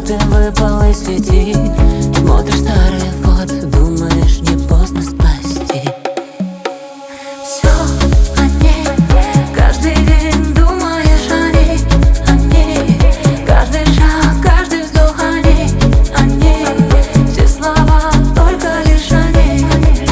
ты выпал из сети. Смотришь старые фото, думаешь, не поздно спасти. Все о ней, каждый день думаешь о ней, о ней. Каждый шаг, каждый вздох о ней, о ней. Все слова только лишь о ней.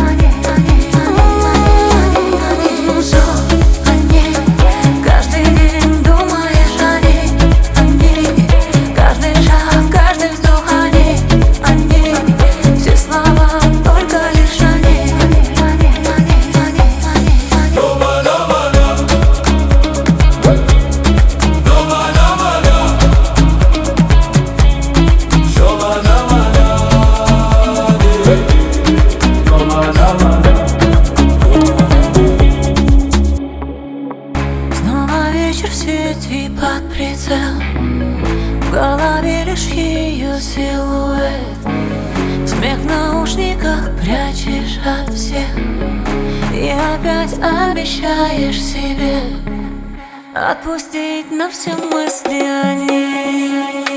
Все о ней, каждый день думаешь о ней, о ней. Каждый шаг, каждый вздох о ней, о ней. Все слова только лишь о ней. Снова вечер в сети под прицел, в голове лишь ее силуэт. Смех в наушниках прячешь от всех и опять обещаешь себе отпустить на все мысли о ней.